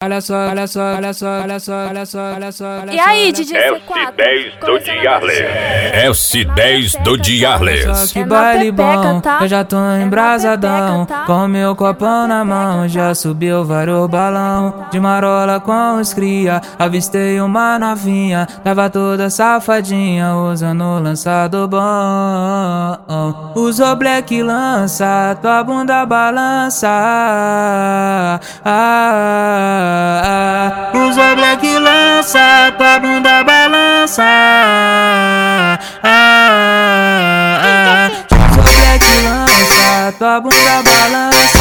olha só, olha só, olha só, olha só, olha só, olha só. E aí, DJ C4? S10 do Diarle. S10 do Diarles. Que É na baile pepeca, bom, tá? eu já tô É na embrasadão, pepeca, tá? com meu copão na mão, já subiu vários balão, de marola com os cria, avistei uma novinha, tava toda safadinha, usando o lançado bom, usou black lança, tua bunda balança, usou black lança, tua bunda balança, usou black lança, tua bunda balança,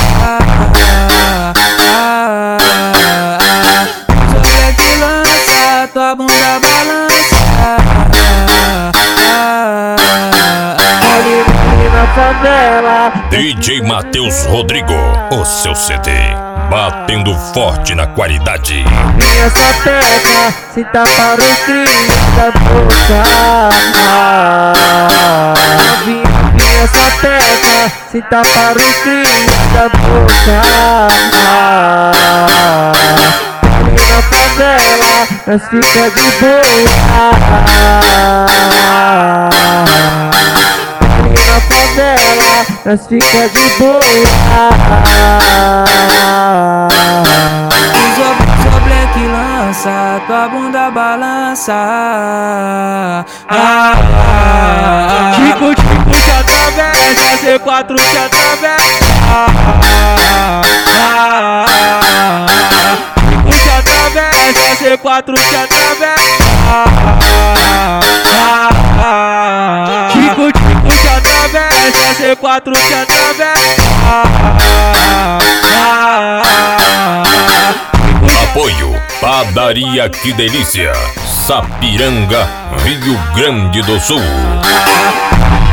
usou black lança, tua bunda balança, na favela. DJ Matheus Rodrigo, o seu CD, batendo forte na qualidade. Minha sapeca, se tá para o crime da boca. Minha sapeca, se tá para o crime da boca. Na favela, nós fica de boa. Na favela, nós fica de boa. Usou black lança, tua bunda balança. Tico, tico te atravessa, C4 te atravessa. Tico te atravessa, C4 te atravessa. Tico, tico te atravessa, C4 te atravessa. Apoio Padaria Que Delícia, Sapiranga, Rio Grande do Sul.